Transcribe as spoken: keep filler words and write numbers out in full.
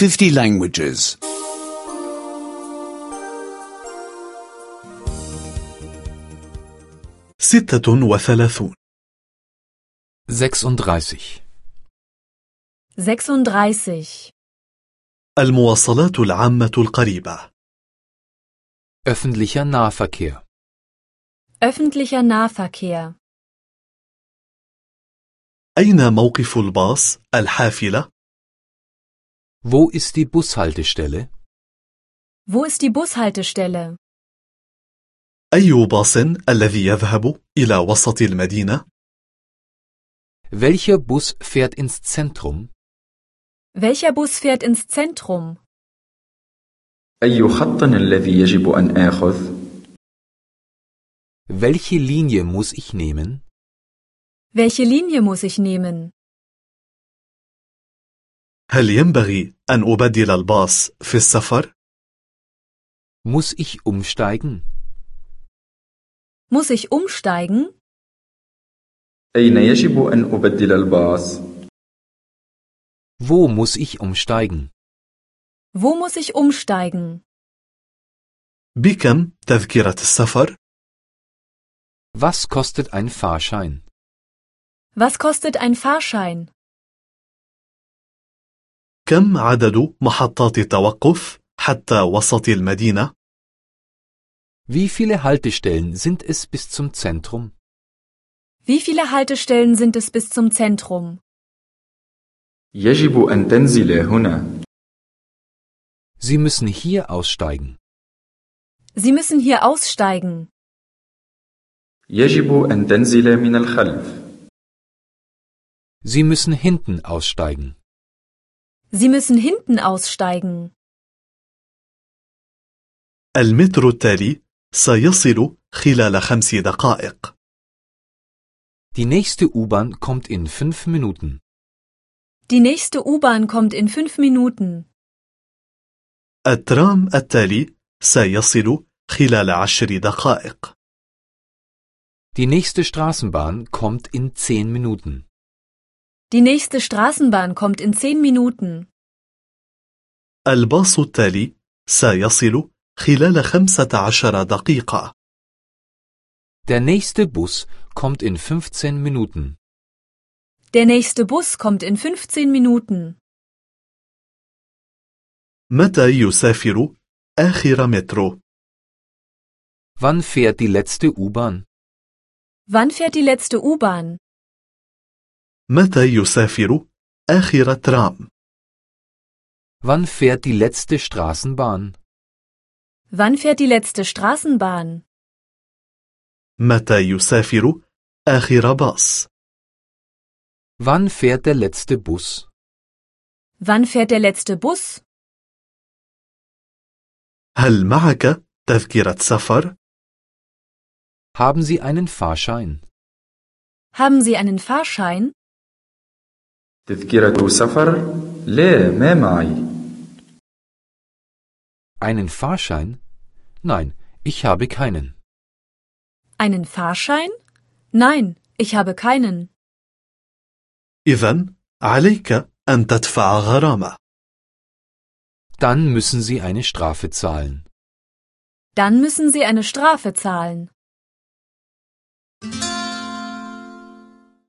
fifty languages. ستة وثلاثون. sechsunddreißig. sechsunddreißig. المواصلات العامة القريبة. Öffentlicher Nahverkehr. Öffentlicher Nahverkehr. أين موقف الباص الحافلة؟ Wo ist die Bushaltestelle? Wo ist die Bushaltestelle? أي باص الذي يذهب إلى وسط المدينة؟ Welcher Bus fährt ins Zentrum? Welcher Bus fährt ins Zentrum? أي خط الذي يجب أن آخذ؟ Welche Linie muss ich nehmen? Welche Linie muss ich nehmen? هل ينبغي أن أبدل الباص في السفر؟ Muss ich umsteigen? Muss ich umsteigen? أين يجب أن أبدل الباص؟ Wo muss ich umsteigen? Wo muss ich umsteigen? بكم تذكرة السفر؟ Was kostet ein Fahrschein? Was kostet ein Fahrschein? كم عدد محطات التوقف حتى وسط المدينة؟ Wie viele Haltestellen sind es bis zum Zentrum? Wie viele Haltestellen sind es bis zum Zentrum? يجب أن تنزل هنا. Sie müssen hier aussteigen. Sie müssen hier aussteigen. يجب أن تنزل من الخلف. Sie müssen hinten aussteigen. Sie müssen hinten aussteigen. المترو التالي سيصل خلال خمس دقائق. Die nächste U-Bahn kommt in fünf Minuten. Die nächste U-Bahn kommt in fünf Minuten. الترام التالي سيصل خلال عشر دقائق. Die nächste Straßenbahn kommt in zehn Minuten. Die nächste Straßenbahn kommt in zehn Minuten. الباص التالي سيصل خلال خمسة عشر دقيقة. Der nächste Bus kommt in fünfzehn Minuten. Der nächste Bus kommt in fünfzehn Minuten. متى يسافر آخر مترو؟ Wann fährt die letzte U-Bahn? Wann fährt die letzte U-Bahn? متى يسافر آخر ترام؟ Wann fährt die letzte Straßenbahn? Wann fährt die letzte Straßenbahn? متى يسافر آخر باص؟ Wann fährt der letzte Bus? Wann fährt der letzte Bus? هل معك تذكرة سفر؟ Haben Sie einen Fahrschein? Haben Sie einen Fahrschein? تذكرة سفر؟ لا، ما معي. Einen Fahrschein? Nein, ich habe keinen. Einen Fahrschein? Nein, ich habe keinen. إذن عليك أن تدفع غرامة. Dann müssen Sie eine Strafe zahlen. Dann müssen Sie eine Strafe zahlen.